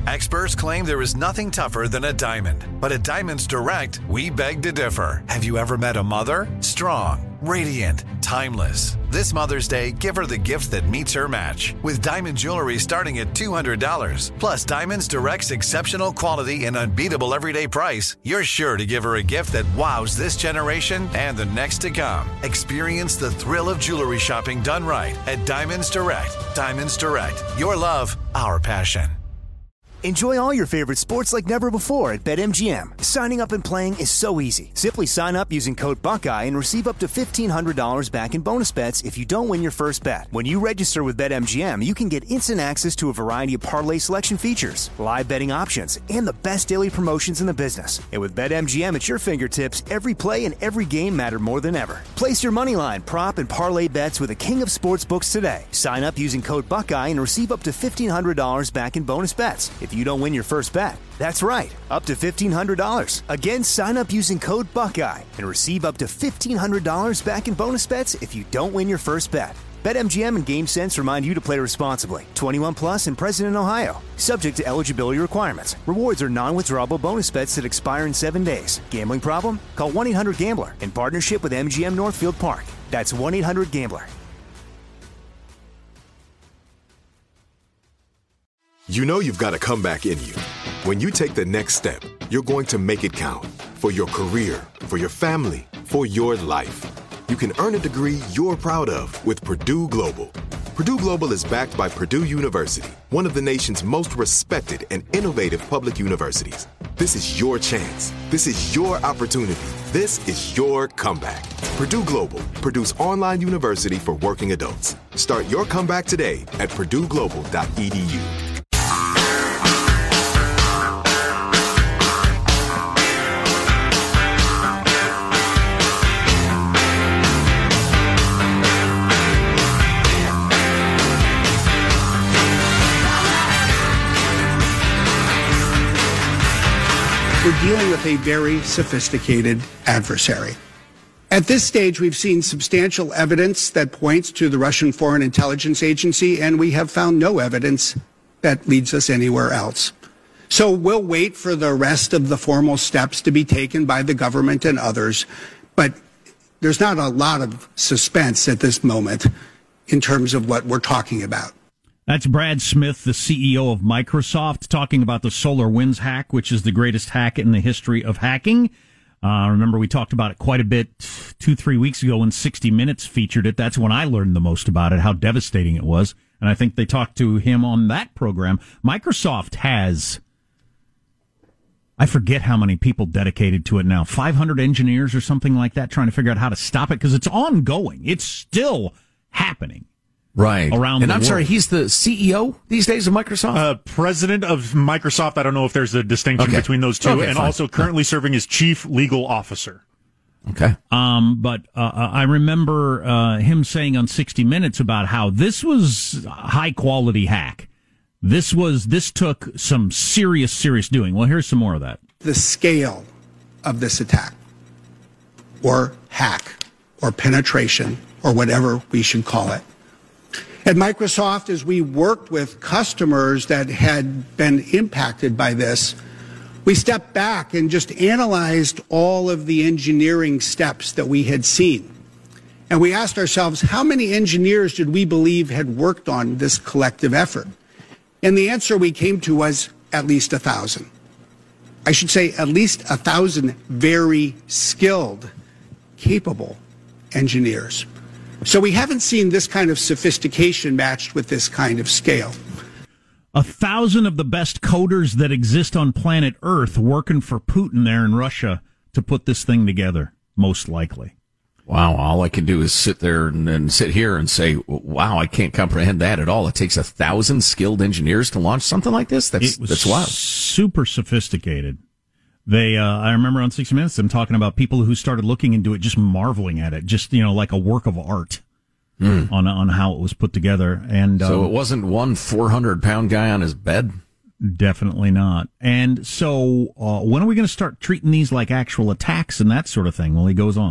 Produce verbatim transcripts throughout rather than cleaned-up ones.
Experts claim there is nothing tougher than a diamond. But at Diamonds Direct, we beg to differ. Have you ever met a mother? Strong, radiant, timeless. This Mother's Day, give her the gift that meets her match. With diamond jewelry starting at two hundred dollars. Plus Diamonds Direct's exceptional quality and unbeatable everyday price, you're sure to give her a gift that wows this generation and the next to come. Experience the thrill of jewelry shopping done right at Diamonds Direct. Diamonds Direct. Your love, our passion. Enjoy all your favorite sports like never before at BetMGM. Signing up and playing is so easy. Simply sign up using code Buckeye and receive up to fifteen hundred dollars back in bonus bets if you don't win your first bet. When you register with BetMGM, you can get instant access to a variety of parlay selection features, live betting options, and the best daily promotions in the business. And with BetMGM at your fingertips, every play and every game matter more than ever. Place your moneyline, prop, and parlay bets with the king of sportsbooks today. Sign up using code Buckeye and receive up to fifteen hundred dollars back in bonus bets if you don't win your first bet. That's right, up to fifteen hundred dollars. Again, sign up using code Buckeye and receive up to fifteen hundred dollars back in bonus bets if you don't win your first bet. BetMGM and GameSense remind you to play responsibly. twenty-one plus and present in Ohio. Subject to eligibility requirements. Rewards are non-withdrawable bonus bets that expire in seven days. Gambling problem? Call one eight hundred gambler in partnership with M G M Northfield Park. That's one eight hundred gambler. You know you've got a comeback in you. When you take the next step, you're going to make it count. For your career, for your family, for your life. You can earn a degree you're proud of with Purdue Global. Purdue Global is backed by Purdue University, one of the nation's most respected and innovative public universities. This is your chance. This is your opportunity. This is your comeback. Purdue Global, Purdue's online university for working adults. Start your comeback today at purdue global dot e d u. We're dealing with a very sophisticated adversary. At this stage, we've seen substantial evidence that points to the Russian Foreign Intelligence Agency, and we have found no evidence that leads us anywhere else. So we'll wait for the rest of the formal steps to be taken by the government and others, but there's not a lot of suspense at this moment in terms of what we're talking about. That's Brad Smith, the C E O of Microsoft, talking about the SolarWinds hack, which is the greatest hack in the history of hacking. Uh, remember, we talked about it quite a bit two, three weeks ago when sixty minutes featured it. That's when I learned the most about it, how devastating it was. And I think they talked to him on that program. Microsoft has, I forget how many people dedicated to it now, five hundred engineers or something like that, trying to figure out how to stop it, because it's ongoing. It's still happening. Right. Around and the I'm world. sorry, he's the C E O these days of Microsoft? Uh, president of Microsoft. I don't know if there's a distinction Okay. between those two. Okay, and fine. also currently serving as chief legal officer. Okay. Um, but uh, I remember uh, him saying on sixty minutes about how this was a high-quality hack. This was this took some serious, serious doing. Well, here's some more of that. The scale of this attack, or hack, or penetration, or whatever we should call it. At Microsoft, as we worked with customers that had been impacted by this, we stepped back and just analyzed all of the engineering steps that we had seen. And we asked ourselves, how many engineers did we believe had worked on this collective effort? And the answer we came to was at least a thousand. I should say at least a thousand very skilled, capable engineers. So we haven't seen this kind of sophistication matched with this kind of scale. A thousand of the best coders that exist on planet Earth working for Putin there in Russia to put this thing together, most likely. Wow, all I can do is sit there and, and sit here and say, wow, I can't comprehend that at all. It takes a thousand skilled engineers to launch something like this? That's, it was that's wild. Super sophisticated. They, uh, I remember on sixty minutes, them talking about people who started looking into it, just marveling at it, just, you know, like a work of art mm. on, on how it was put together. And, so um, it wasn't one four hundred pound guy on his bed? Definitely not. And so, uh, when are we going to start treating these like actual attacks and that sort of thing? Well, he goes on.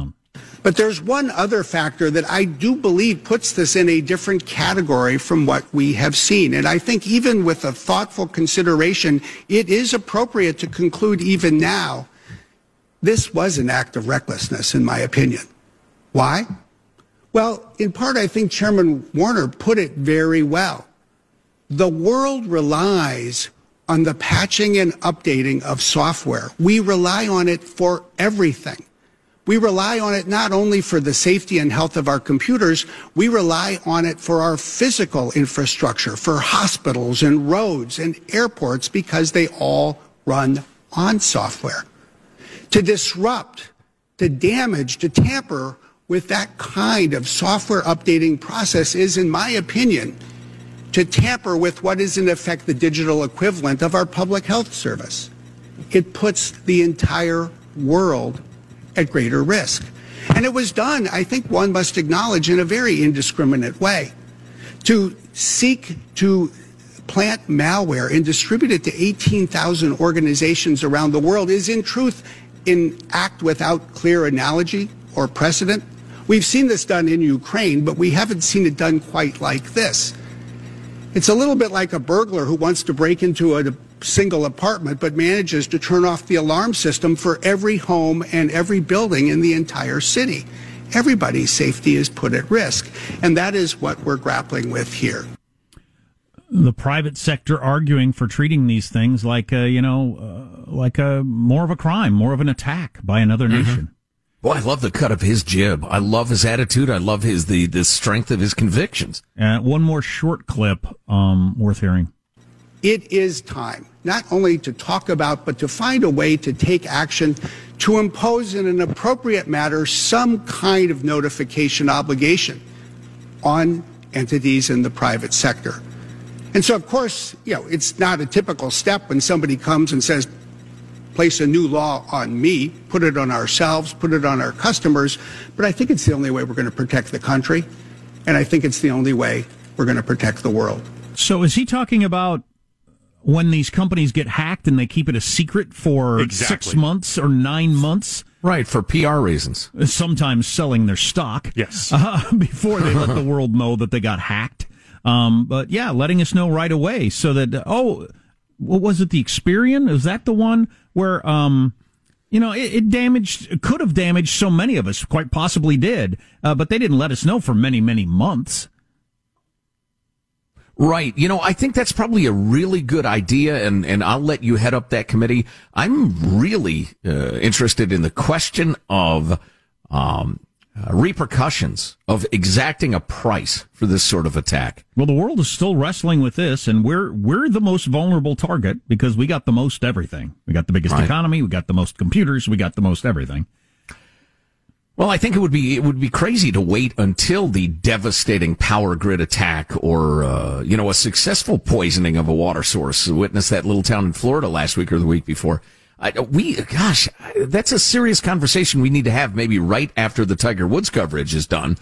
But there's one other factor that I do believe puts this in a different category from what we have seen. And I think even with a thoughtful consideration, it is appropriate to conclude even now, this was an act of recklessness, in my opinion. Why? Well, in part, I think Chairman Warner put it very well. The world relies on the patching and updating of software. We rely on it for everything. We rely on it not only for the safety and health of our computers, we rely on it for our physical infrastructure, for hospitals and roads and airports, because they all run on software. To disrupt, to damage, to tamper with that kind of software updating process is, in my opinion, to tamper with what is in effect the digital equivalent of our public health service. It puts the entire world at greater risk. And it was done, I think one must acknowledge, in a very indiscriminate way. To seek to plant malware and distribute it to eighteen thousand organizations around the world is in truth an act without clear analogy or precedent. We've seen this done in Ukraine, but we haven't seen it done quite like this. It's a little bit like a burglar who wants to break into a single apartment but manages to turn off the alarm system for every home and every building in the entire city. Everybody's safety is put at risk, and that is what we're grappling with here. The private sector arguing for treating these things like a, you know, uh, like a more of a crime, more of an attack by another mm-hmm. nation. Boy, I love the cut of his jib. I love his attitude. I love his the, the strength of his convictions. Uh, one more short clip um, worth hearing. It is time not only to talk about, but to find a way to take action to impose in an appropriate manner some kind of notification obligation on entities in the private sector. And so, of course, you know, it's not a typical step when somebody comes and says, place a new law on me, put it on ourselves, put it on our customers. But I think it's the only way we're going to protect the country. And I think it's the only way we're going to protect the world. So is he talking about when these companies get hacked and they keep it a secret for exactly. six months or nine months? Right, for P R reasons. Sometimes selling their stock. Yes. Uh, before they let the world know that they got hacked. Um, but yeah, letting us know right away so that, oh, what was it, the Experian? Is that the one where, um, you know, it, it damaged, it could have damaged so many of us, quite possibly did, uh, but they didn't let us know for many, many months. Right. You know, I think that's probably a really good idea, and, and I'll let you head up that committee. I'm really uh, interested in the question of um, uh, repercussions of exacting a price for this sort of attack. Well, the world is still wrestling with this, and we're we're the most vulnerable target because we got the most everything. We got the biggest right. economy, we got the most computers, we got the most everything. Well, I think it would be it would be crazy to wait until the devastating power grid attack or uh, you know a successful poisoning of a water source. Witnessed that little town in Florida last week or the week before. I, we, gosh, that's a serious conversation we need to have maybe right after the Tiger Woods coverage is done.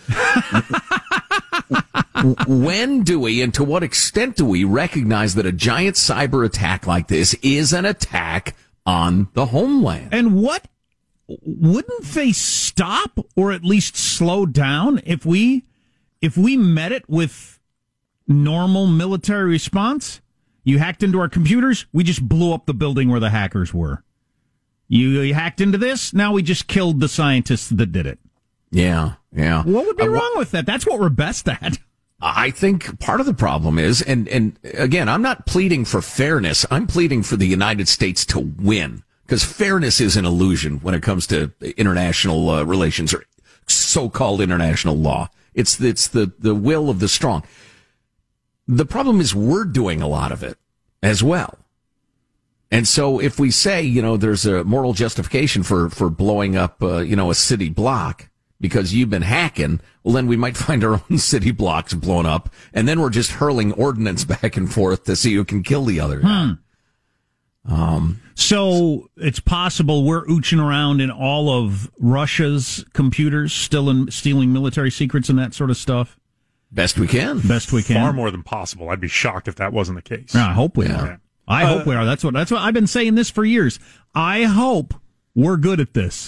When do we and to what extent do we recognize that a giant cyber attack like this is an attack on the homeland? And what? Wouldn't they stop or at least slow down if we if we met it with normal military response? You hacked into our computers, we just blew up the building where the hackers were. You, you hacked into this, now we just killed the scientists that did it. Yeah, yeah. What would be uh, wrong with that? That's what we're best at. I think part of the problem is, and, and again, I'm not pleading for fairness. I'm pleading for the United States to win. Because fairness is an illusion when it comes to international uh, relations or so-called international law. It's it's the, the will of the strong. The problem is we're doing a lot of it as well. And so if we say, you know, there's a moral justification for, for blowing up, uh, you know, a city block because you've been hacking, well, then we might find our own city blocks blown up, and then we're just hurling ordnance back and forth to see who can kill the other guy. Hmm. Um, so it's possible we're ooching around in all of Russia's computers, still in, stealing military secrets and that sort of stuff. Best we can. Best we can. Far more than possible. I'd be shocked if that wasn't the case. Yeah, I hope we yeah. are. I uh, hope we are. That's what, that's what I've been saying this for years. I hope we're good at this.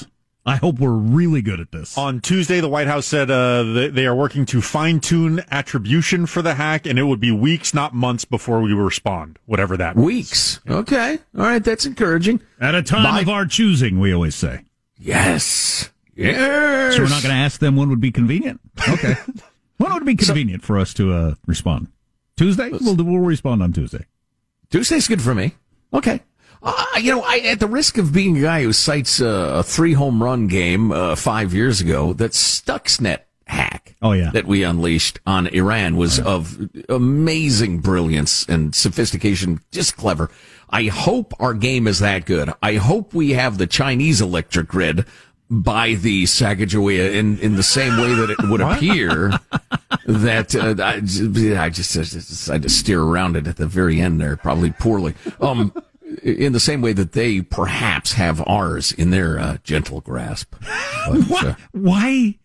I hope we're really good at this. On Tuesday, the White House said uh, they, they are working to fine-tune attribution for the hack, and it would be weeks, not months, before we respond, whatever that means. Weeks. Okay. All right, that's encouraging. At a time By- of our choosing, we always say. Yes. Yes. So we're not going to ask them when would be convenient? Okay. When would be convenient so, for us to uh, respond? Tuesday? We'll, we'll respond on Tuesday. Tuesday's good for me. Okay. Uh, you know, I, at the risk of being a guy who cites uh, a three home run game uh, five years ago, that Stuxnet hack oh, yeah. that we unleashed on Iran was oh, yeah. of amazing brilliance and sophistication, just clever. I hope our game is that good. I hope we have the Chinese electric grid by the Sacagawea in, in the same way that it would appear that uh, I, I just I just decided to steer around it at the very end there, probably poorly. Um, in the same way that they perhaps have ours in their uh, gentle grasp. But, what? Uh, Why?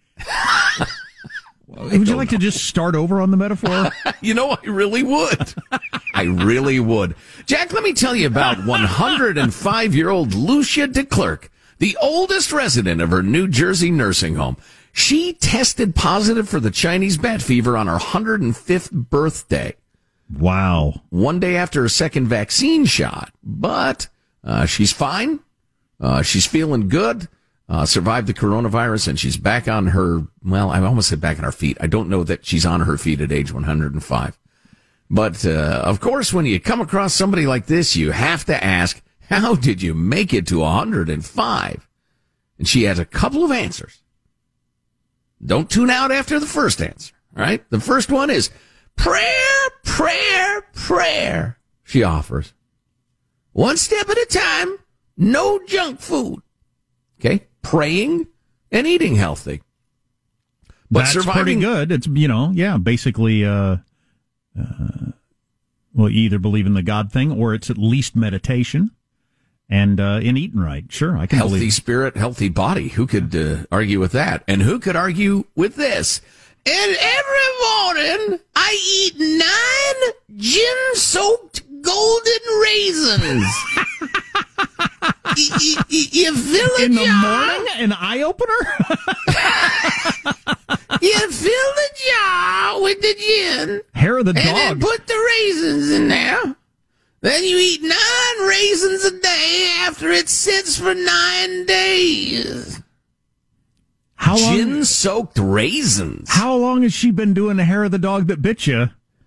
Would you like know. to just start over on the metaphor? You know, I really would. I really would. Jack, let me tell you about one hundred five-year-old Lucia DeClerc, the oldest resident of her New Jersey nursing home. She tested positive for the Chinese bat fever on her one hundred fifth birthday. Wow. One day after her second vaccine shot. But uh, she's fine. Uh, she's feeling good. Uh, survived the coronavirus, and she's back on her, well, I almost said back on her feet. I don't know that she's on her feet at age one hundred five. But, uh, of course, when you come across somebody like this, you have to ask, how did you make it to one hundred five? And she has a couple of answers. Don't tune out after the first answer, all right? The first one is prayer, prayer, prayer, she offers. One step at a time, no junk food. Okay? Praying and eating healthy. But That's surviving... pretty good. It's, you know, yeah, basically, uh, uh, well, you either believe in the God thing or it's at least meditation. And uh, in eating right, sure, I can healthy believe. Spirit, healthy body. Who could uh, argue with that? And who could argue with this? And every morning I eat nine gin-soaked golden raisins. you, you, you fill a in the jar. Morning, an eye opener. You fill the jar with the gin. Hair of the dog. And then put the raisins in there. Then you eat nine raisins a day after it sits for nine days. How long? Gin-soaked raisins. How long has she been doing the hair of the dog that bit you?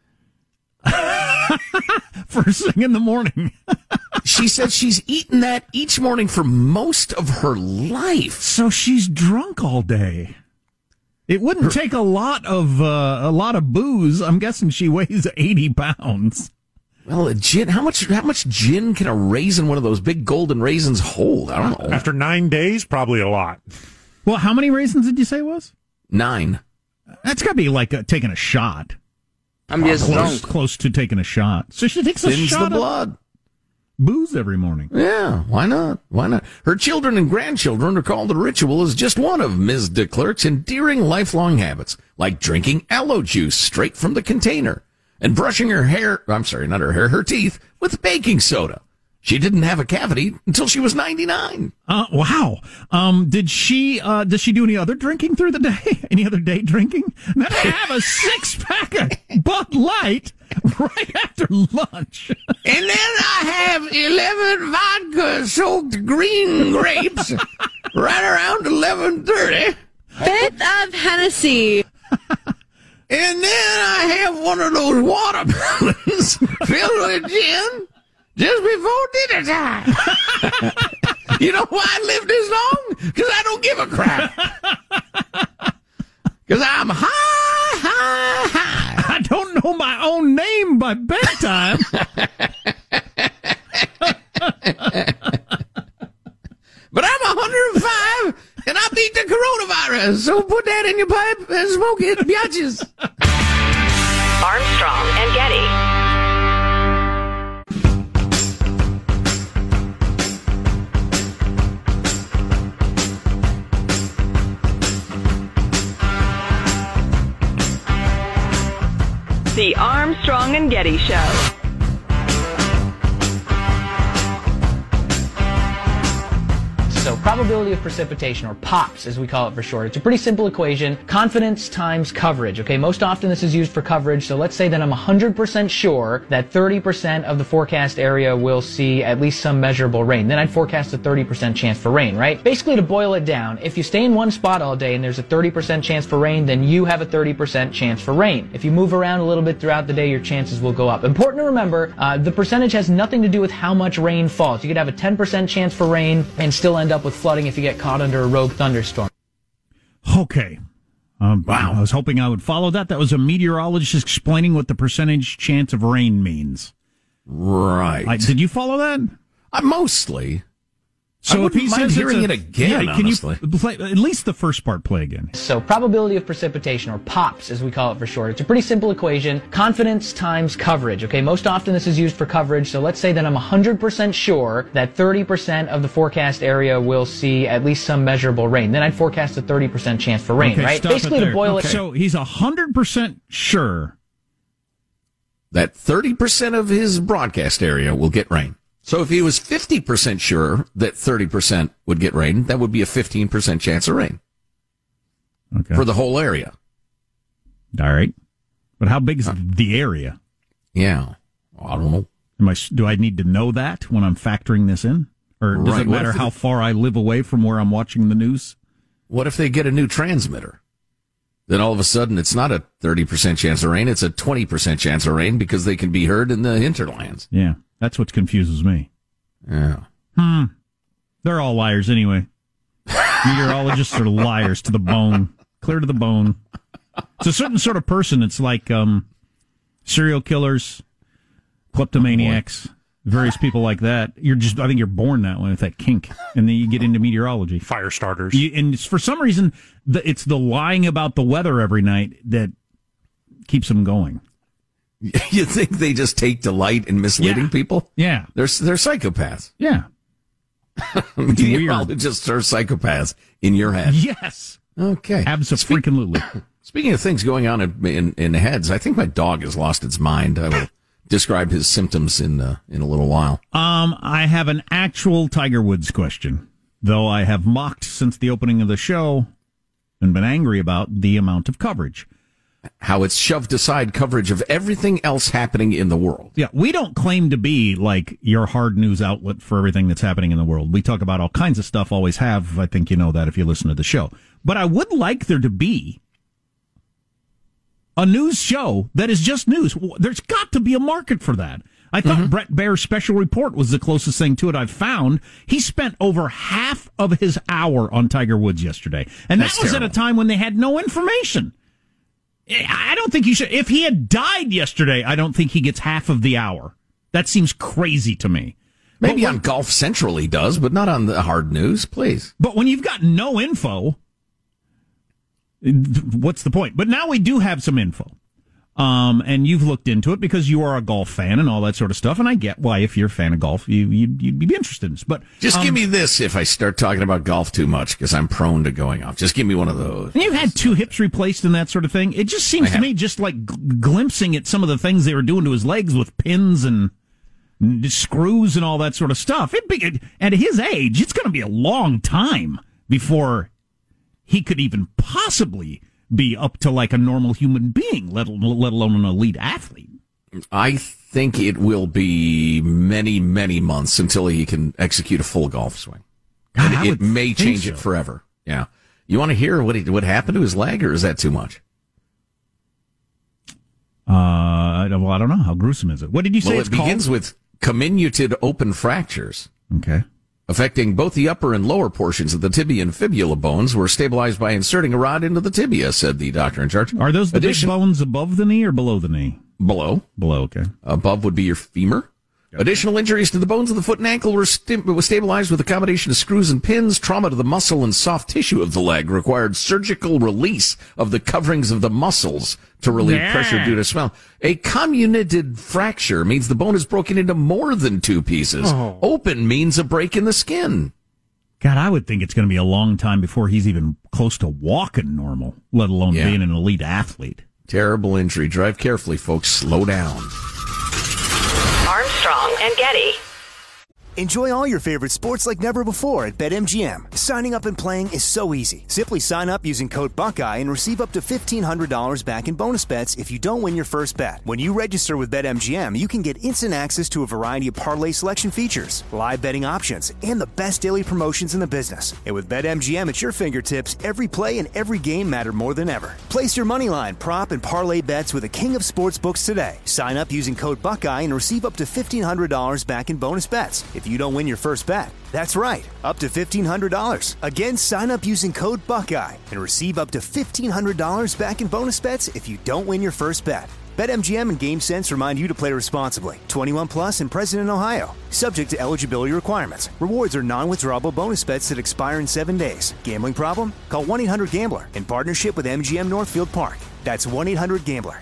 First thing in the morning. She said she's eaten that each morning for most of her life. So she's drunk all day. It wouldn't her, take a lot of uh, a lot of booze. I'm guessing she weighs eighty pounds. Well, a gin. How much? How much gin can a raisin, one of those big golden raisins, hold? I don't know. After nine days, probably a lot. Well, how many raisins did you say it was? Nine. That's got to be like a, taking a shot. I'm just close, drunk. Close to taking a shot. So she takes a Thins shot the blood. of booze every morning. Yeah, why not? Why not? Her children and grandchildren recall the ritual as just one of Miz DeClerc's endearing lifelong habits, like drinking aloe juice straight from the container and brushing her hair, I'm sorry, not her hair, her teeth with baking soda. She didn't have a cavity until she was ninety-nine. Uh, wow. Um, did she, uh, does she do any other drinking through the day? Any other day drinking? Then I have a six pack of Bud Light right after lunch. And then I have eleven vodka soaked green grapes right around eleven thirty. Fifth of Hennessy. And then I have one of those watermelons filled with gin just before dinner time. You know why I live this long? Because I don't give a crap. Because I'm high, high, high. I don't know my own name by bedtime. But I'm one hundred five, and I beat the coronavirus. So put that in your pipe and smoke it, biatches. Armstrong and Getty. The Armstrong and Getty Show. So probability of precipitation, or POPS as we call it for short, it's a pretty simple equation. Confidence times coverage, okay? Most often this is used for coverage, so let's say that I'm one hundred percent sure that thirty percent of the forecast area will see at least some measurable rain. Then I'd forecast a thirty percent chance for rain, right? Basically, to boil it down, if you stay in one spot all day and there's a thirty percent chance for rain, then you have a thirty percent chance for rain. If you move around a little bit throughout the day, your chances will go up. Important to remember, uh, the percentage has nothing to do with how much rain falls. You could have a ten percent chance for rain and still end up with flooding if you get caught under a rogue thunderstorm. Okay. Um, wow. I was hoping I would follow that. That was a meteorologist explaining what the percentage chance of rain means. Right. I, did you follow that? Uh, mostly. So I if he mind says hearing a, it again, yeah, can honestly. you play, at least the first part play again? So probability of precipitation, or POPS as we call it for short, it's a pretty simple equation. Confidence times coverage, okay? Most often this is used for coverage, so let's say that I'm one hundred percent sure that thirty percent of the forecast area will see at least some measurable rain. Then I'd forecast a thirty percent chance for rain, okay, right? Stop Basically, it to boil okay. it... So he's one hundred percent sure that thirty percent of his broadcast area will get rain. So if he was fifty percent sure that thirty percent would get rain, that would be a fifteen percent chance of rain. Okay. For the whole area. All right. But how big is uh, the area? Yeah. I don't know. Am I, do I need to know that when I'm factoring this in? Or does right. it matter how far I live away from where I'm watching the news? What if they get a new transmitter? Then all of a sudden it's not a thirty percent chance of rain, it's a twenty percent chance of rain because they can be heard in the hinterlands. Yeah. That's what confuses me. Yeah. Hmm. They're all liars anyway. Meteorologists are liars to the bone. Clear to the bone. It's a certain sort of person. It's like um, serial killers, kleptomaniacs, oh, various people like that. You're just, I think you're born that way with that kink. And then you get into meteorology. Fire starters. You, and it's, for some reason, the, it's the lying about the weather every night that keeps them going. You think they just take delight in misleading yeah. people? Yeah. They're, they're psychopaths. Yeah. Meteorologists are psychopaths in your head. Yes. Okay. Abso-freaking-lutely. Speaking of things going on in, in, in heads, I think my dog has lost its mind. I will describe his symptoms in uh, in a little while. Um, I have an actual Tiger Woods question, though I have mocked since the opening of the show and been angry about the amount of coverage. How it's shoved aside coverage of everything else happening in the world. Yeah, we don't claim to be like your hard news outlet for everything that's happening in the world. We talk about all kinds of stuff, always have. I think you know that if you listen to the show. But I would like there to be a news show that is just news. There's got to be a market for that. I thought mm-hmm. Brett Baer's special report was the closest thing to it I've found. He spent over half of his hour on Tiger Woods yesterday. And that's that was terrible. At a time when they had no information. I don't think he should. If he had died yesterday, I don't think he gets half of the hour. That seems crazy to me. Maybe when, on Golf Central he does, but not on the hard news, please. But when you've got no info, what's the point? But now we do have some info. Um, and you've looked into it because you are a golf fan and all that sort of stuff. And I get why, if you're a fan of golf, you, you'd, you'd be interested in this. But just um, give me this if I start talking about golf too much, because I'm prone to going off. Just give me one of those. And you've had two hips replaced and that sort of thing. It just seems to me just like g- glimpsing at some of the things they were doing to his legs with pins and screws and all that sort of stuff. It'd be, at his age, it's going to be a long time before he could even possibly be up to like a normal human being, let, let alone an elite athlete. I think it will be many, many months until he can execute a full golf swing. God, and it may change so. it forever. Yeah. You want to hear what he, what happened to his leg, or is that too much? Uh, well, I don't know. How gruesome is it? What did you say Well, it's it begins called? with comminuted open fractures. Okay. Affecting both the upper and lower portions of the tibia and fibula bones, were stabilized by inserting a rod into the tibia, said the doctor in charge. Are those the Addition- big bones above the knee or below the knee? Below. Below, okay. Above would be your femur. Okay. Additional injuries to the bones of the foot and ankle were st- was stabilized with a combination of screws and pins. Trauma to the muscle and soft tissue of the leg required surgical release of the coverings of the muscles to relieve yeah. pressure due to swelling. A comminuted fracture means the bone is broken into more than two pieces. Oh. Open means a break in the skin. God, I would think it's going to be a long time before he's even close to walking normal, let alone yeah. being an elite athlete. Terrible injury. Drive carefully, folks. Slow down. Armstrong and Getty. Enjoy all your favorite sports like never before at BetMGM. Signing up and playing is so easy. Simply sign up using code Buckeye and receive up to fifteen hundred dollars back in bonus bets if you don't win your first bet. When you register with BetMGM, you can get instant access to a variety of parlay selection features, live betting options, and the best daily promotions in the business. And with BetMGM at your fingertips, every play and every game matter more than ever. Place your moneyline, prop, and parlay bets with the king of sportsbooks today. Sign up using code Buckeye and receive up to fifteen hundred dollars back in bonus bets if you don't win your first bet. That's right, up to fifteen hundred dollars. Again, sign up using code Buckeye and receive up to fifteen hundred dollars back in bonus bets if you don't win your first bet. BetMGM and GameSense remind you to play responsibly. twenty-one plus and present in Ohio. Subject to eligibility requirements. Rewards are non-withdrawable bonus bets that expire in seven days. Gambling problem? Call one eight hundred gambler in partnership with M G M Northfield Park. That's one eight hundred gambler.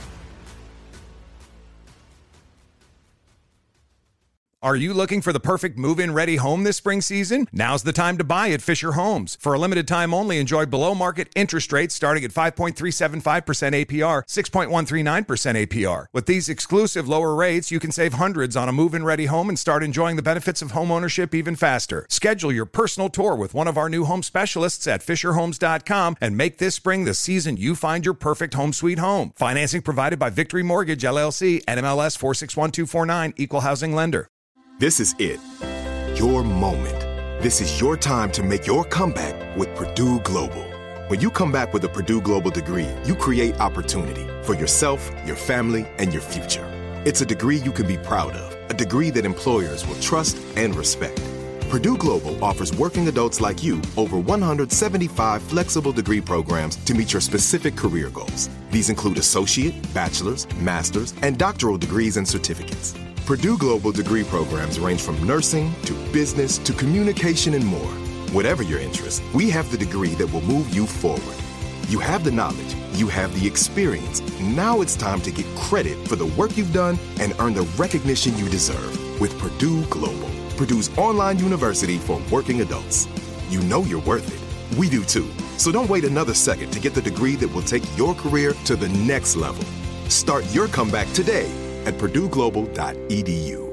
Are you looking for the perfect move-in ready home this spring season? Now's the time to buy at Fisher Homes. For a limited time only, enjoy below-market interest rates starting at five point three seven five percent A P R, six point one three nine percent A P R. With these exclusive lower rates, you can save hundreds on a move-in ready home and start enjoying the benefits of home ownership even faster. Schedule your personal tour with one of our new home specialists at fisher homes dot com and make this spring the season you find your perfect home sweet home. Financing provided by Victory Mortgage, L L C, N M L S four six one two four nine, Equal Housing Lender. This is it. Your moment. This is your time to make your comeback with Purdue Global. When you come back with a Purdue Global degree, you create opportunity for yourself, your family, and your future. It's a degree you can be proud of, a degree that employers will trust and respect. Purdue Global offers working adults like you over one hundred seventy-five flexible degree programs to meet your specific career goals. These include associate, bachelor's, master's, and doctoral degrees and certificates. Purdue Global degree programs range from nursing to business to communication and more. Whatever your interest, we have the degree that will move you forward. You have the knowledge, you have the experience. Now it's time to get credit for the work you've done and earn the recognition you deserve with Purdue Global, Purdue's online university for working adults. You know you're worth it. We do too. So don't wait another second to get the degree that will take your career to the next level. Start your comeback today at purdue global dot e d u.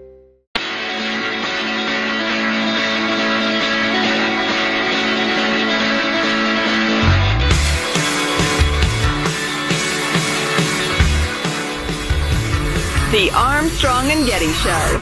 The Armstrong and Getty Show.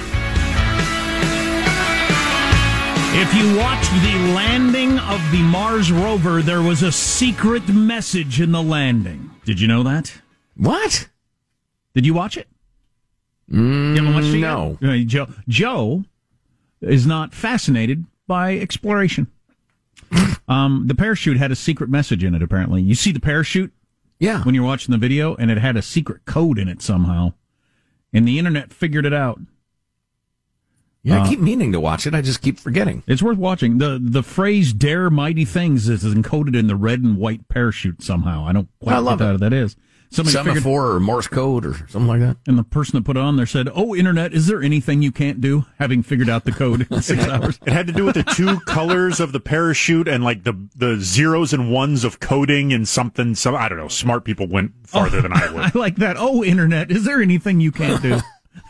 If you watched the landing of the Mars rover, there was a secret message in the landing. Did you know that? What? Did you watch it? Mm, you haven't watched it no. Yet? Joe, Joe is not fascinated by exploration. um, the parachute had a secret message in it, apparently. You see the parachute? Yeah. When you're watching the video, and it had a secret code in it somehow. And the internet figured it out. Yeah, uh, I keep meaning to watch it. I just keep forgetting. It's worth watching. The the phrase "dare mighty things" is encoded in the red and white parachute somehow. I don't quite know what that, that is. Somebody Semaphore figured, or Morse code or something like that. And the person that put it on there said, "Oh, internet, is there anything you can't do?" Having figured out the code in six hours. It had to do with the two colors of the parachute and like the the zeros and ones of coding and something. Some I don't know. Smart people went farther oh, than I would. I like that. Oh, internet, is there anything you can't do?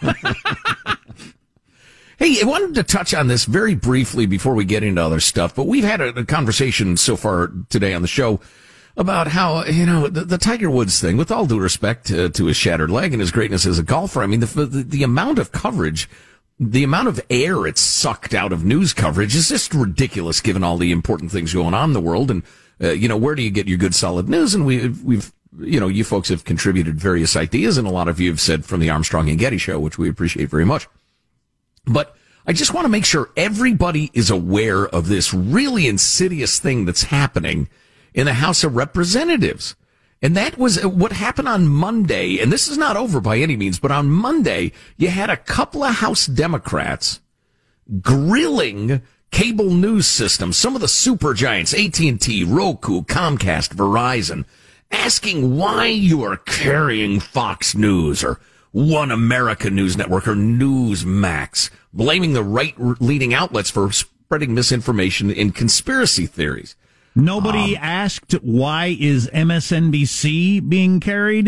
Hey, I wanted to touch on this very briefly before we get into other stuff, but we've had a, a conversation so far today on the show about how, you know, the, the Tiger Woods thing, with all due respect to, to his shattered leg and his greatness as a golfer, I mean, the, the, the amount of coverage, the amount of air it's sucked out of news coverage is just ridiculous given all the important things going on in the world. And, uh, you know, where do you get your good solid news? And we, we've, you know, you folks have contributed various ideas, and a lot of you have said from the Armstrong and Getty show, which we appreciate very much. But I just want to make sure everybody is aware of this really insidious thing that's happening in the House of Representatives. And that was what happened on Monday. And this is not over by any means, but on Monday, you had a couple of House Democrats grilling cable news systems, some of the super giants, A T and T, Roku, Comcast, Verizon, asking why you are carrying Fox News or One America News Network or Newsmax, blaming the right-leading outlets for spreading misinformation and conspiracy theories. Nobody um, asked, why is M S N B C being carried?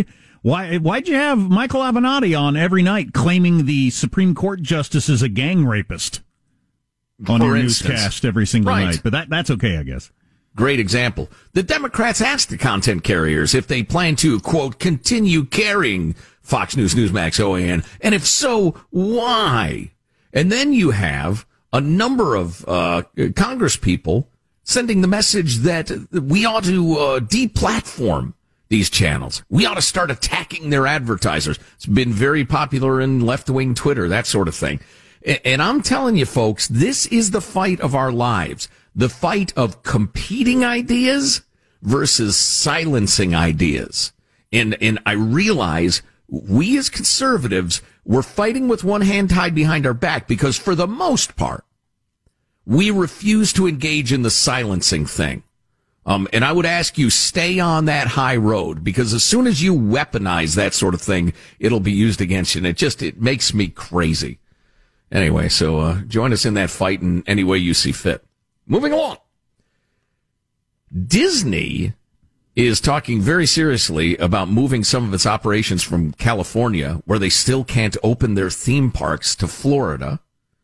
Why, why'd you have Michael Avenatti on every night claiming the Supreme Court justice is a gang rapist on For your instance. newscast every single Right. night? But that that's okay, I guess. Great example. The Democrats asked the content carriers if they plan to, quote, continue carrying Fox News, Newsmax, O A N, and if so, why? And then you have a number of uh Congress people sending the message that we ought to uh, deplatform these channels. We ought to start attacking their advertisers. It's been very popular in left-wing Twitter, that sort of thing. And I'm telling you, folks, this is the fight of our lives. The fight of competing ideas versus silencing ideas. And, and I realize we as conservatives, we're fighting with one hand tied behind our back because for the most part, we refuse to engage in the silencing thing. Um, and I would ask you, stay on that high road, because as soon as you weaponize that sort of thing, it'll be used against you. And it just, it makes me crazy. Anyway, so, uh, join us in that fight in any way you see fit. Moving along. Disney is talking very seriously about moving some of its operations from California, where they still can't open their theme parks, to Florida,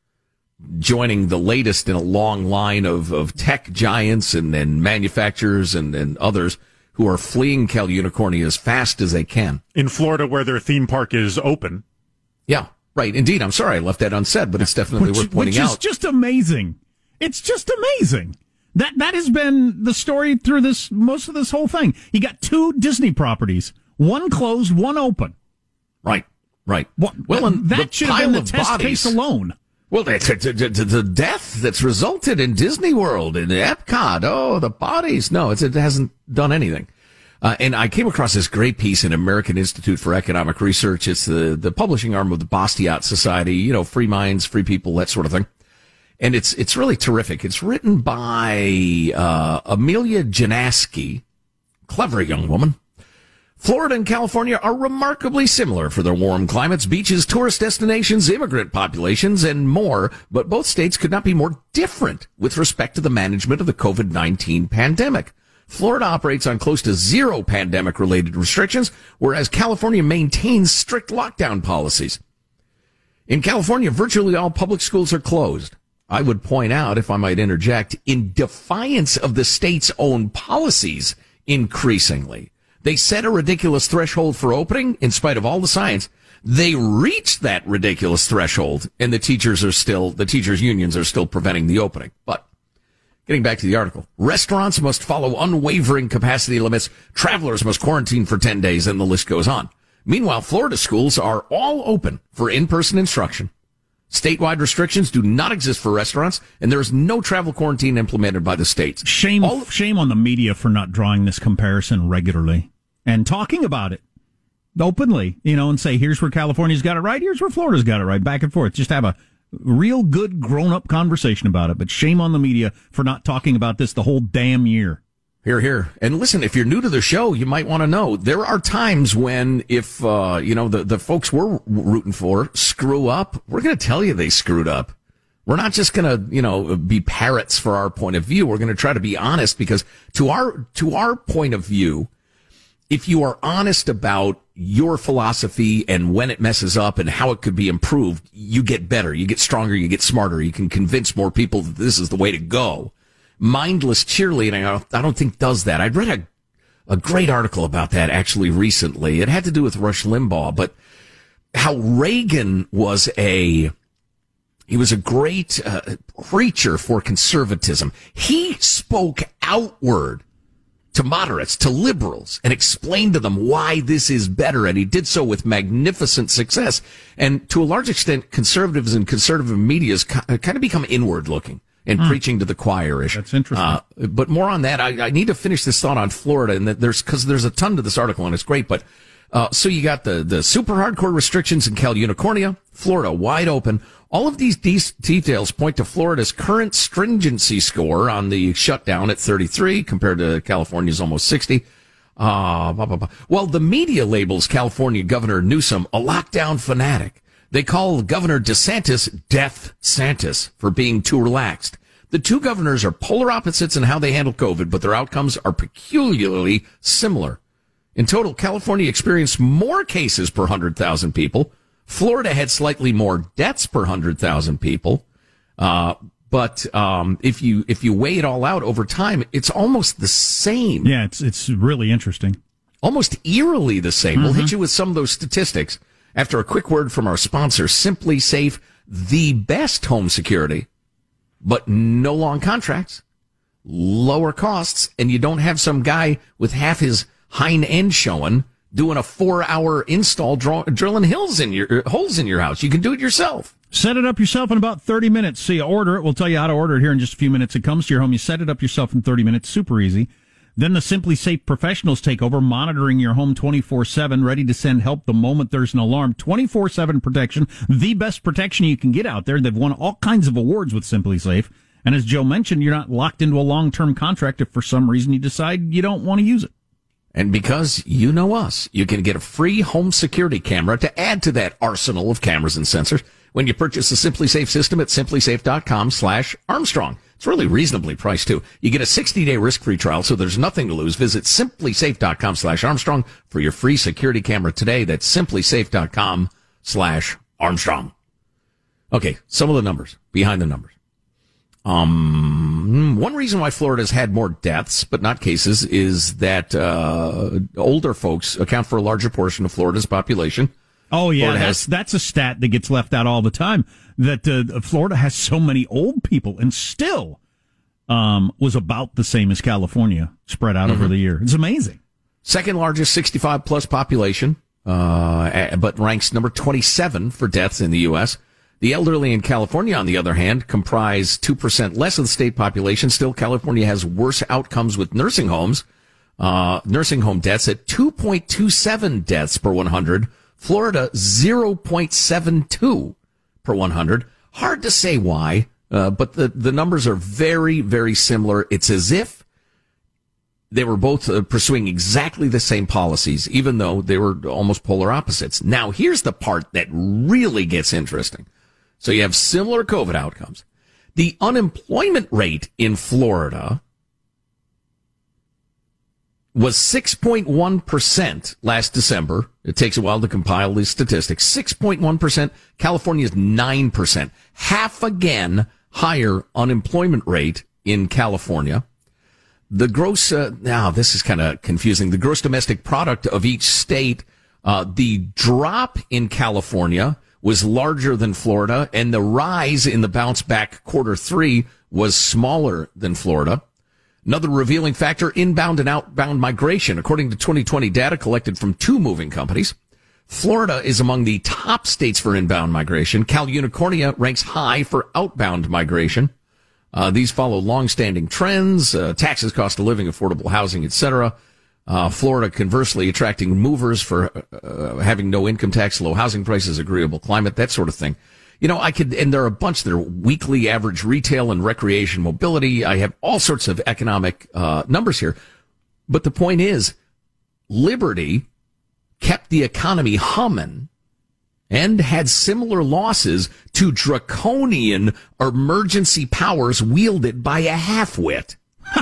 joining the latest in a long line of, of tech giants and, and manufacturers and, and others who are fleeing Cal Unicornia as fast as they can. In Florida, where their theme park is open. Yeah, right. Indeed. I'm sorry I left that unsaid, but it's definitely which, worth pointing which out. Which is just amazing. It's just amazing. That that has been the story through this most of this whole thing. You got two Disney properties, one closed, one open. Right, right. Well, well and that the should have been the pile of test bodies- case alone. Well, the, the, the, the death that's resulted in Disney World, in Epcot, oh, the bodies. No, it's, it hasn't done anything. Uh, and I came across this great piece in American Institute for Economic Research. It's the, the publishing arm of the Bastiat Society, you know, free minds, free people, that sort of thing. And it's, it's really terrific. It's written by, uh, Amelia Janaski, clever young woman. Florida and California are remarkably similar for their warm climates, beaches, tourist destinations, immigrant populations, and more, but both states could not be more different with respect to the management of the COVID nineteen pandemic. Florida operates on close to zero pandemic-related restrictions, whereas California maintains strict lockdown policies. In California, virtually all public schools are closed. I would point out, if I might interject, in defiance of the state's own policies increasingly. They set a ridiculous threshold for opening in spite of all the science. They reached that ridiculous threshold, and the teachers are still, the teachers' unions are still preventing the opening. But getting back to the article, restaurants must follow unwavering capacity limits. Travelers must quarantine for ten days, and the list goes on. Meanwhile, Florida schools are all open for in-person instruction. Statewide restrictions do not exist for restaurants, and there is no travel quarantine implemented by the states. Shame, all, shame on the media for not drawing this comparison regularly and talking about it openly, you know, and say, here's where California's got it right, here's where Florida's got it right, back and forth. Just have a real good grown-up conversation about it. But shame on the media for not talking about this the whole damn year. Here, here. And listen, if you're new to the show, you might want to know there are times when if, uh, you know, the, the folks we're rooting for screw up, we're going to tell you they screwed up. We're not just going to, you know, be parrots for our point of view. We're going to try to be honest because to our, to our point of view, if you are honest about your philosophy and when it messes up and how it could be improved, you get better, you get stronger, you get smarter. You can convince more people that this is the way to go. Mindless cheerleading, I don't think does that. I read a, a great article about that actually recently. It had to do with Rush Limbaugh, but how Reagan was a, he was a great uh, preacher for conservatism. He spoke outward to moderates, to liberals, and explained to them why this is better, and he did so with magnificent success. And to a large extent, conservatives and conservative media has kind of become inward-looking and hmm. preaching to the choir-ish. That's interesting. Uh, but more on that. I, I need to finish this thought on Florida, and that there's because there's a ton to this article, and it's great. But uh, so you got the the super hardcore restrictions in Cal Unicornia, Florida wide open. All of these de- details point to Florida's current stringency score on the shutdown at thirty-three compared to California's almost sixty. Uh, blah, blah, blah. Well, the media labels California Governor Newsom a lockdown fanatic. They call Governor DeSantis Death Santis for being too relaxed. The two governors are polar opposites in how they handle COVID, but their outcomes are peculiarly similar. In total, California experienced more cases per one hundred thousand people. Florida had slightly more deaths per one hundred thousand people. Uh, but um, if you if you weigh it all out over time, it's almost the same. Yeah, it's it's really interesting. Almost eerily the same. Mm-hmm. We'll hit you with some of those statistics after a quick word from our sponsor, Simply Safe, the best home security, but no long contracts, lower costs, and you don't have some guy with half his hind end showing doing a four-hour install, draw, drilling hills in your holes in your house. You can do it yourself. Set it up yourself in about thirty minutes. So you order it. We'll tell you how to order it here in just a few minutes. It comes to your home. You set it up yourself in thirty minutes. Super easy. Then the Simply Safe professionals take over, monitoring your home twenty-four seven, ready to send help the moment there's an alarm. twenty-four seven protection, the best protection you can get out there. They've won all kinds of awards with Simply Safe. And as Joe mentioned, you're not locked into a long-term contract if for some reason you decide you don't want to use it. And because you know us, you can get a free home security camera to add to that arsenal of cameras and sensors when you purchase a Simply Safe system at simplysafe.com slash Armstrong. It's really reasonably priced, too. You get a sixty-day risk-free trial, so there's nothing to lose. Visit simplysafe.com slash Armstrong for your free security camera today. That's simplysafe.com slash Armstrong. Okay, some of the numbers, behind the numbers. Um, one reason why Florida's had more deaths, but not cases, is that uh older folks account for a larger portion of Florida's population. Oh, yeah, Florida that's, has, that's a stat that gets left out all the time, that uh, Florida has so many old people and still um was about the same as California spread out mm-hmm. over the year. It's amazing. Second largest sixty-five plus population, uh but ranks number twenty-seven for deaths in the U S The elderly in California, on the other hand, comprise two percent less of the state population. Still, California has worse outcomes with nursing homes. Uh, nursing home deaths at two point two seven deaths per one hundred. Florida, zero point seven two per one hundred. Hard to say why, uh, but the, the numbers are very, very similar. It's as if they were both uh, pursuing exactly the same policies, even though they were almost polar opposites. Now, here's the part that really gets interesting. So you have similar COVID outcomes. The unemployment rate in Florida was six point one percent last December. It takes a while to compile these statistics. six point one percent. California's nine percent. Half again higher unemployment rate in California. The gross, uh, now this is kind of confusing. The gross domestic product of each state, uh, the drop in California was larger than Florida, and the rise in the bounce back quarter three was smaller than Florida. Another revealing factor, inbound and outbound migration. According to twenty twenty data collected from two moving companies, Florida is among the top states for inbound migration. Cal Unicornia ranks high for outbound migration. Uh, these follow long-standing trends, uh, taxes, cost of living, affordable housing, et cetera. Uh, Florida, conversely, attracting movers for uh, having no income tax, low housing prices, agreeable climate, that sort of thing. You know, I could, and there are a bunch that are weekly average retail and recreation mobility. I have all sorts of economic uh, numbers here. But the point is, Liberty kept the economy humming and had similar losses to draconian emergency powers wielded by a half-wit.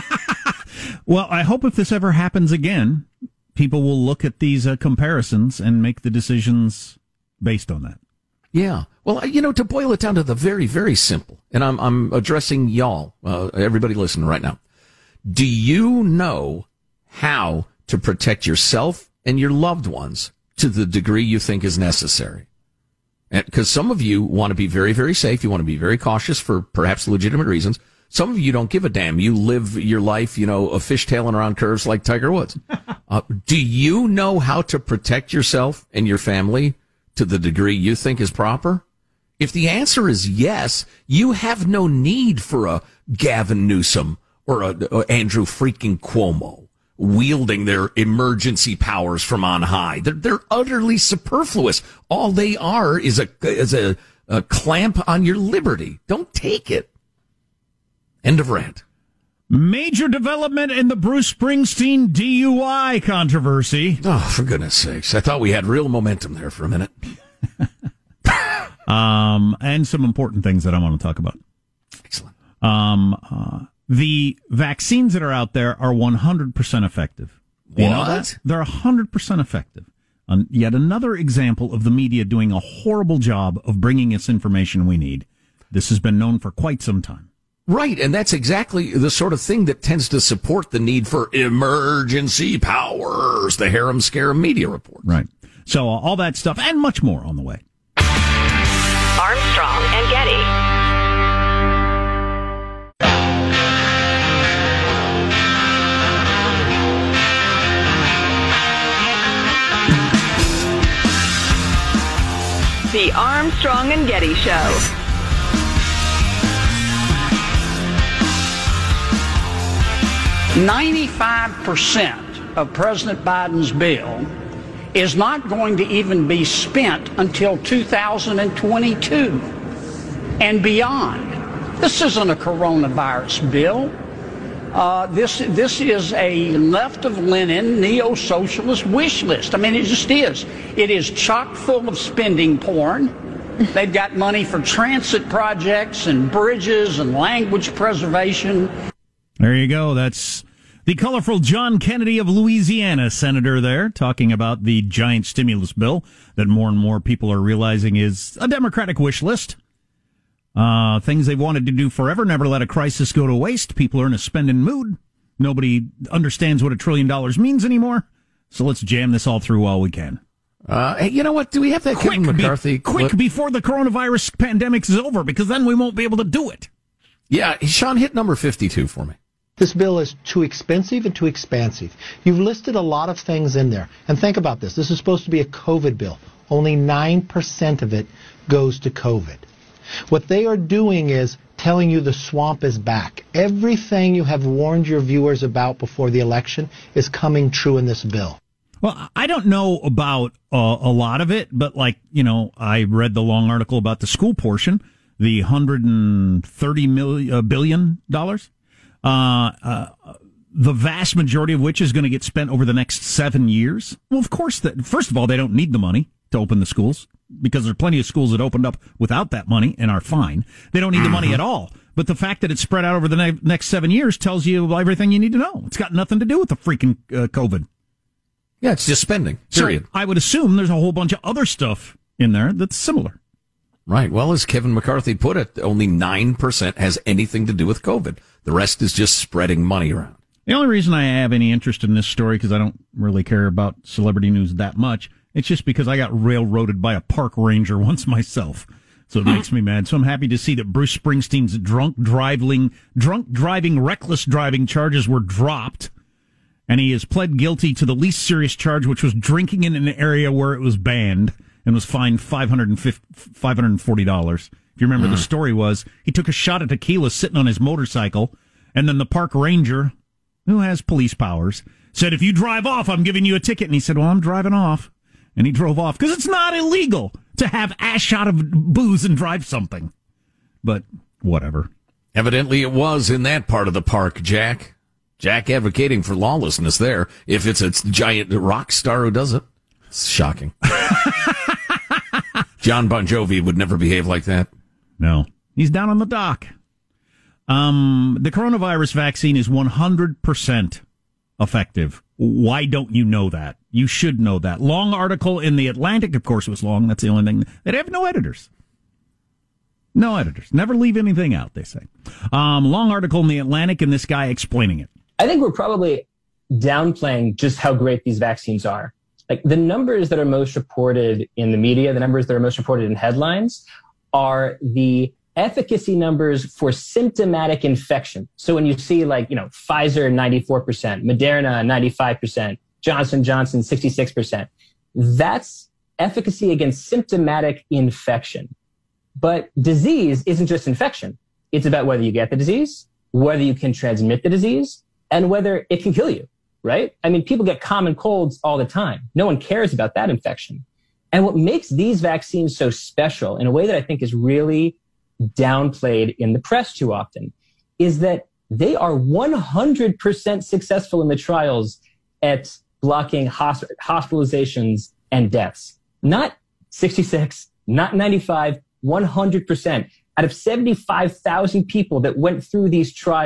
Well, I hope if this ever happens again, people will look at these uh, comparisons and make the decisions based on that. Yeah. Well, you know, to boil it down to the very, very simple, and I'm I'm addressing y'all, uh, everybody listening right now. Do you know how to protect yourself and your loved ones to the degree you think is necessary? Because some of you want to be very, very safe. You want to be very cautious for perhaps legitimate reasons. Some of you don't give a damn. You live your life, you know, a fishtailing around curves like Tiger Woods. Uh, do you know how to protect yourself and your family to the degree you think is proper? If the answer is yes, you have no need for a Gavin Newsom or a, a Andrew freaking Cuomo wielding their emergency powers from on high. They're, they're utterly superfluous. All they are is a is a, a clamp on your liberty. Don't take it. End of rant. Major development in the Bruce Springsteen D U I controversy. Oh, for goodness sakes. I thought we had real momentum there for a minute. um, and some important things that I want to talk about. Excellent. Um, uh, the vaccines that are out there are one hundred percent effective. What? You know that? They're one hundred percent effective. Um, yet another example of the media doing a horrible job of bringing us information we need. This has been known for quite some time. Right, and that's exactly the sort of thing that tends to support the need for emergency powers, the harem scarum media report. Right. So uh, all that stuff and much more on the way. Armstrong and Getty. The Armstrong and Getty Show. ninety-five percent of President Biden's bill is not going to even be spent until two thousand twenty-two and beyond. This isn't a coronavirus bill. Uh, this this is a left of Lenin neo-socialist wish list. I mean, it just is. It is chock full of spending porn. They've got money for transit projects and bridges and language preservation. There you go. That's the colorful John Kennedy of Louisiana, senator there, talking about the giant stimulus bill that more and more people are realizing is a Democratic wish list. Uh, things they've wanted to do forever, never let a crisis go to waste. People are in a spending mood. Nobody understands what a trillion dollars means anymore. So let's jam this all through while we can. Uh, hey, you know what? Do we have that quick, Kevin McCarthy? Be, quick clip? Before the coronavirus pandemic is over, because then we won't be able to do it. Yeah, Sean, hit number fifty-two for me. This bill is too expensive and too expansive. You've listed a lot of things in there. And think about this. This is supposed to be a COVID bill. Only nine percent of it goes to COVID. What they are doing is telling you the swamp is back. Everything you have warned your viewers about before the election is coming true in this bill. Well, I don't know about uh, a lot of it, but like, you know, I read the long article about the school portion, the one hundred thirty million, uh, billion dollars. Uh, uh, the vast majority of which is going to get spent over the next seven years. Well, of course, that, first of all, they don't need the money to open the schools because there are plenty of schools that opened up without that money and are fine. They don't need the money at all. But the fact that it's spread out over the ne- next seven years tells you everything you need to know. It's got nothing to do with the freaking uh, COVID. Yeah, it's just spending, period. So I would assume there's a whole bunch of other stuff in there that's similar. Right. Well, as Kevin McCarthy put it, only nine percent has anything to do with COVID. The rest is just spreading money around. The only reason I have any interest in this story, because I don't really care about celebrity news that much, it's just because I got railroaded by a park ranger once myself. So it makes me mad. So I'm happy to see that Bruce Springsteen's drunk driving, drunk driving, reckless driving charges were dropped. And he has pled guilty to the least serious charge, which was drinking in an area where it was banned, and was fined five hundred forty dollars. If you remember, mm. the story was he took a shot at tequila sitting on his motorcycle, and then the park ranger, who has police powers, said, if you drive off, I'm giving you a ticket. And he said, well, I'm driving off. And he drove off, because it's not illegal to have a shot of booze and drive something. But whatever. Evidently it was in that part of the park, Jack. Jack advocating for lawlessness there, if it's a giant rock star who does it. It's shocking. John Bon Jovi would never behave like that. No. He's down on the dock. Um, the coronavirus vaccine is one hundred percent effective. Why don't you know that? You should know that. Long article in The Atlantic. Of course it was long. That's the only thing. They have no editors. No editors. Never leave anything out, they say. Um, long article in The Atlantic, and this guy explaining it. I think we're probably downplaying just how great these vaccines are. Like, the numbers that are most reported in the media, the numbers that are most reported in headlines, are the efficacy numbers for symptomatic infection. So when you see, like, you know, Pfizer ninety-four percent, Moderna ninety-five percent, Johnson and Johnson sixty-six percent, that's efficacy against symptomatic infection. But disease isn't just infection. It's about whether you get the disease, whether you can transmit the disease, and whether it can kill you, right? I mean, people get common colds all the time. No one cares about that infection. And what makes these vaccines so special, in a way that I think is really downplayed in the press too often, is that they are one hundred percent successful in the trials at blocking hosp- hospitalizations and deaths. Not sixty-six, not ninety-five, one hundred percent. Out of seventy-five thousand people that went through these trials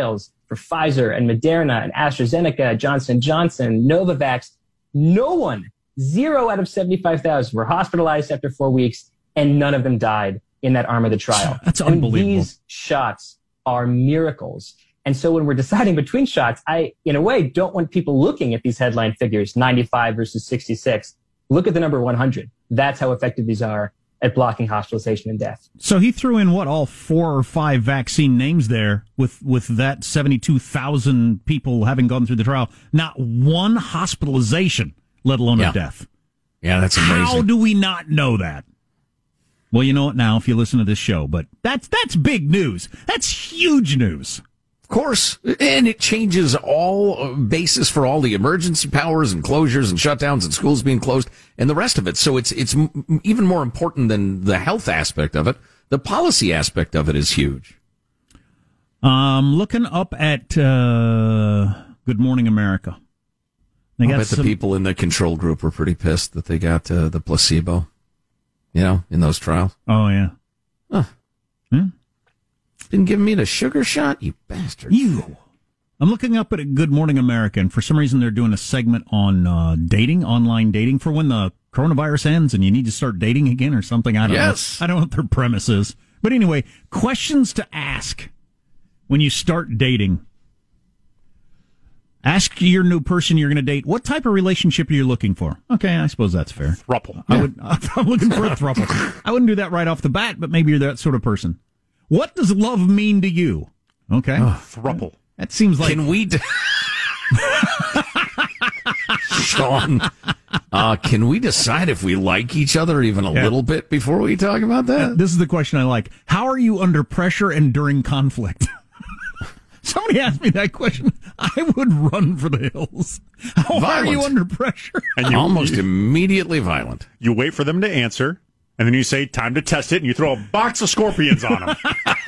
for Pfizer and Moderna and AstraZeneca, Johnson and Johnson, Novavax. No one, zero out of seventy-five thousand were hospitalized after four weeks, and none of them died in that arm of the trial. That's and unbelievable. These shots are miracles. And so when we're deciding between shots, I, in a way, don't want people looking at these headline figures, ninety-five versus sixty-six. Look at the number one hundred. That's how effective these are at blocking hospitalization and death. So he threw in, what, all four or five vaccine names there with, with that seventy-two thousand people having gone through the trial. Not one hospitalization, let alone yeah. a death. Yeah, that's amazing. How do we not know that? Well, you know it now if you listen to this show, but that's that's big news. That's huge news. Of course. And it changes all basis for all the emergency powers and closures and shutdowns and schools being closed and the rest of it. So it's it's even more important than the health aspect of it. The policy aspect of it is huge. Um, looking up at uh, Good Morning America. They I got bet some... the people in the control group were pretty pissed that they got uh, the placebo, you know, in those trials. Oh, yeah. Huh. Hmm? Didn't give me the sugar shot, you bastard. You. I'm looking up at Good Morning America, and for some reason they're doing a segment on uh, dating, online dating, for when the coronavirus ends and you need to start dating again or something. I don't yes. know. I don't know what their premise is. But anyway, questions to ask when you start dating. Ask your new person you're going to date, what type of relationship are you looking for? Okay, I suppose that's fair. Thruple. I would, I'm looking for a thruple. I wouldn't do that right off the bat, but maybe you're that sort of person. What does love mean to you? Okay. Oh, thruple. That seems like... Can we... D- Sean, uh, can we decide if we like each other even a yeah. little bit before we talk about that? This is the question I like. How are you under pressure and during conflict? Somebody asked me that question. I would run for the hills. How Violent. are you under pressure? And you, Almost you, immediately violent. You wait for them to answer, and then you say, time to test it, and you throw a box of scorpions on them.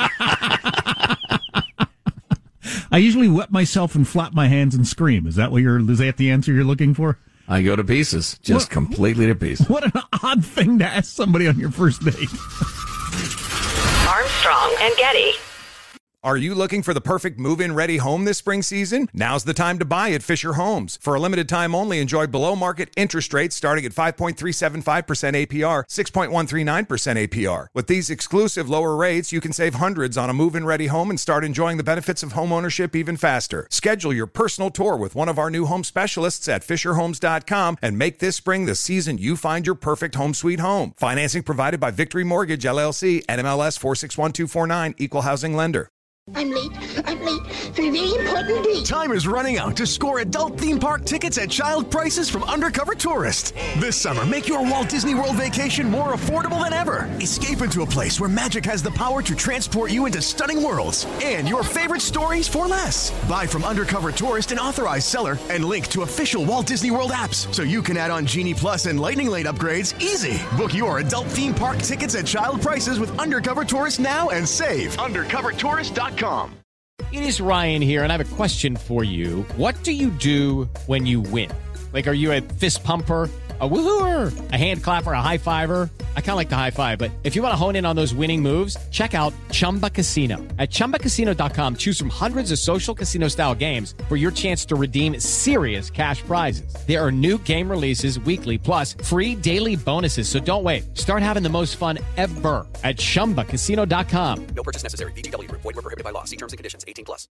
I usually wet myself and flap my hands and scream. Is that what you're, is that the answer you're looking for? I go to pieces. Just what, completely to pieces. What an odd thing to ask somebody on your first date. Armstrong and Getty. Are you looking for the perfect move-in ready home this spring season? Now's the time to buy at Fisher Homes. For a limited time only, enjoy below-market interest rates starting at five point three seven five percent A P R, six point one three nine percent A P R. With these exclusive lower rates, you can save hundreds on a move-in ready home and start enjoying the benefits of home ownership even faster. Schedule your personal tour with one of our new home specialists at fisher homes dot com and make this spring the season you find your perfect home sweet home. Financing provided by Victory Mortgage, L L C, N M L S four six one two four nine, Equal Housing Lender. I'm late. I'm late for a very important date. Time is running out to score adult theme park tickets at child prices from Undercover Tourist. This summer, make your Walt Disney World vacation more affordable than ever. Escape into a place where magic has the power to transport you into stunning worlds and your favorite stories for less. Buy from Undercover Tourist, an authorized seller, and link to official Walt Disney World apps so you can add on Genie Plus and Lightning Lane upgrades easy. Book your adult theme park tickets at child prices with Undercover Tourist now and save. undercover tourist dot com. It is Ryan here, and I have a question for you. What do you do when you win? Like, are you a fist pumper, a woohooer, a hand clapper, a high fiver? I kind of like the high five, but if you want to hone in on those winning moves, check out Chumba Casino. At chumba casino dot com, choose from hundreds of social casino-style games for your chance to redeem serious cash prizes. There are new game releases weekly, plus free daily bonuses, so don't wait. Start having the most fun ever at chumba casino dot com. No purchase necessary. V G W. Void where prohibited by law. See terms and conditions. eighteen plus.